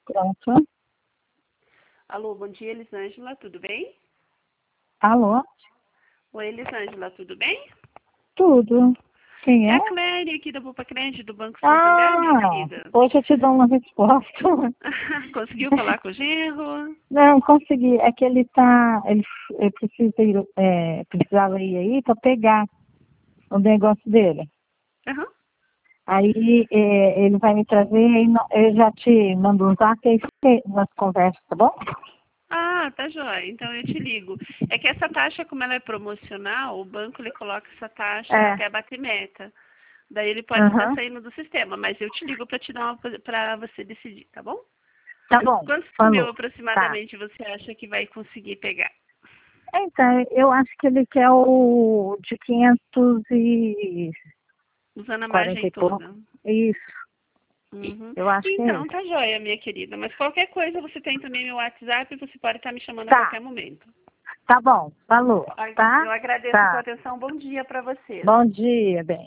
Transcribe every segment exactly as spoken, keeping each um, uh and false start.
Pronto. Alô, bom dia, Elisângela, tudo bem? Alô? Oi, Elisângela, tudo bem? Tudo. Quem É é? a Cléria aqui da Bupa Crédito do Banco Santander, minha Ah, querida. hoje eu te dou uma resposta. Conseguiu falar com o genro? Não, consegui. É que ele tá. Ele, ele precisa ir, é, precisava ir aí para pegar o negócio dele. Aham. Aí é, ele vai me trazer, aí nó- eu já te mando um zap aí você- nós conversas, tá bom? Ah, tá joia. Então eu te ligo. É que essa taxa, como ela é promocional, o banco ele coloca essa taxa É. até bater meta. Daí ele pode estar Aham. saindo do sistema, mas eu te ligo para te dar uma para você decidir, tá bom? Tá bom, Quantos mil falou. Tá. aproximadamente você acha que vai conseguir pegar? Então, eu acho que ele quer o de quinhentos e Usando a quarenta margem e pouco. toda. Isso, Uhum. eu acho que é Então, isso. tá joia, minha querida. Mas qualquer coisa, você tem também meu WhatsApp e você pode estar me chamando a Tá, qualquer momento. tá bom, falou, Ai, tá? eu agradeço a sua Tá. atenção. Bom dia para vocês. Bom dia, bem.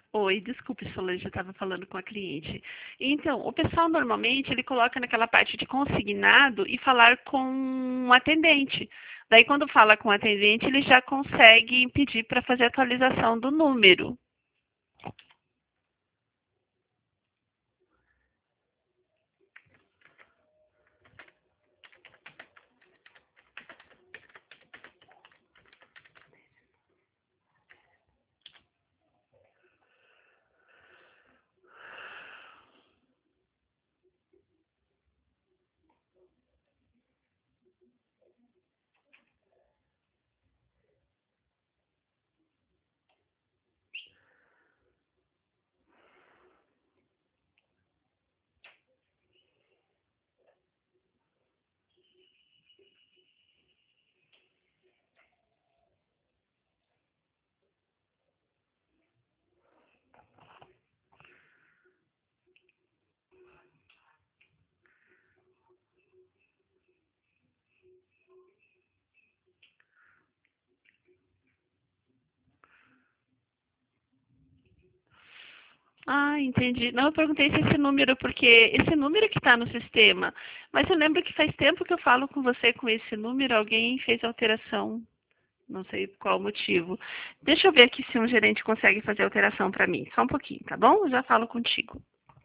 Oi, desculpe, Solange, eu estava falando com a cliente. Então, o pessoal normalmente ele coloca naquela parte de consignado e falar com um atendente. Daí, quando fala com o atendente, ele já consegue pedir para fazer a atualização do número. Ah, entendi. Não, eu perguntei se esse número, porque esse número que está no sistema. Mas eu lembro que faz tempo que eu falo com você com esse número, alguém fez alteração. Não sei qual o motivo. Deixa eu ver aqui se um gerente consegue fazer alteração para mim. Só um pouquinho, tá bom? Eu já falo contigo.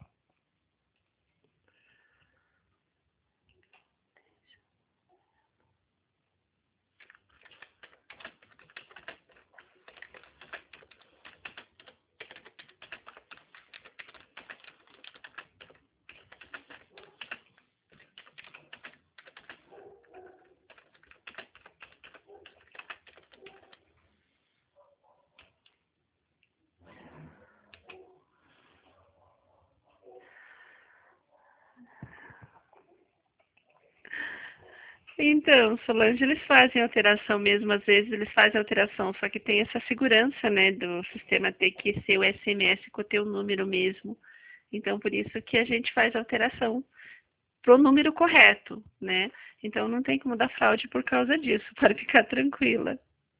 Então, Solange, eles fazem alteração mesmo, às vezes eles fazem alteração, só que tem essa segurança, né, do sistema ter que ser o S M S com o teu número mesmo. Então, por isso que a gente faz alteração pro número correto, né? Então, não tem como dar fraude por causa disso, para ficar tranquila.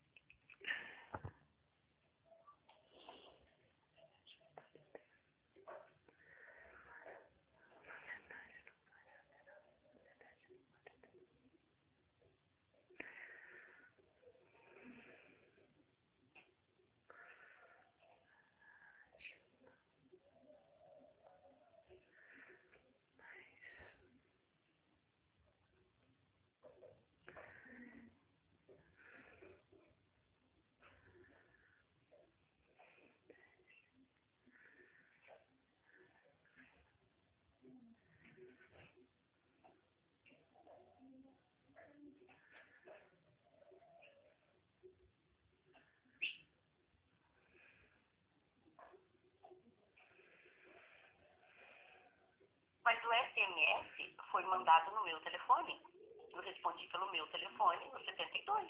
Mas o S M S foi mandado no meu telefone. Eu respondi pelo meu telefone, o setenta e dois.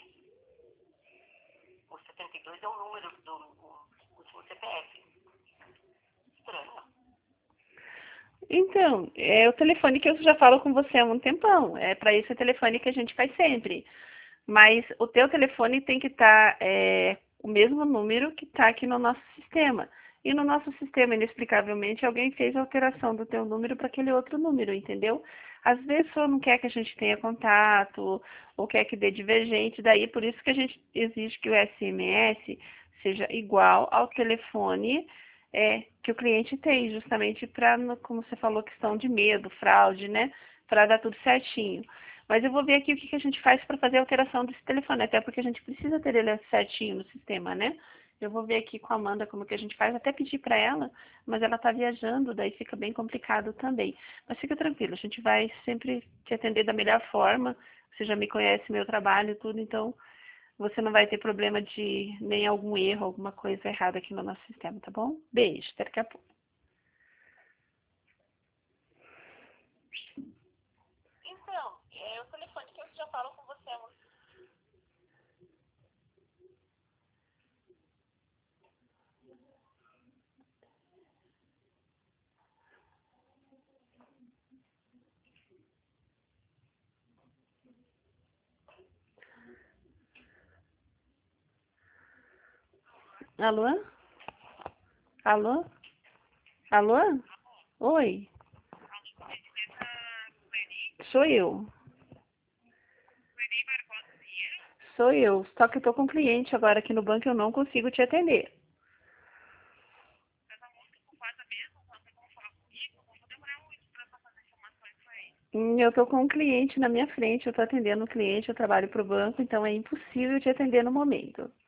O setenta e dois é o número do último C P F. Estranho. Então, é o telefone que eu já falo com você há um tempão. É para esse telefone que a gente faz sempre. Mas o teu telefone tem que estar é, o mesmo número que está aqui no nosso sistema. E no nosso sistema, inexplicavelmente, alguém fez a alteração do teu número para aquele outro número, entendeu? Às vezes só não quer que a gente tenha contato, ou quer que dê divergente, daí por isso que a gente exige que o S M S seja igual ao telefone é, que o cliente tem, justamente para, como você falou, questão de medo, fraude, né? Para dar tudo certinho. Mas eu vou ver aqui o que, que a gente faz para fazer a alteração desse telefone, até porque a gente precisa ter ele certinho no sistema, né? Eu vou ver aqui com a Amanda como que a gente faz, até pedir para ela, mas ela está viajando, daí fica bem complicado também. Mas fica tranquilo, a gente vai sempre te atender da melhor forma. Você já me conhece, meu trabalho e tudo, então você não vai ter problema de nem algum erro, alguma coisa errada aqui no nosso sistema, tá bom? Beijo, até daqui a pouco. Então, é o telefone que eu já falo com você. Alô? Alô? Alô? Oi? Sou eu. Sou eu. Só que eu tô com um cliente agora aqui no banco e eu não consigo te atender. Hum, Eu tô com um cliente na minha frente, eu tô atendendo o cliente, eu trabalho pro banco, então é impossível te atender no momento.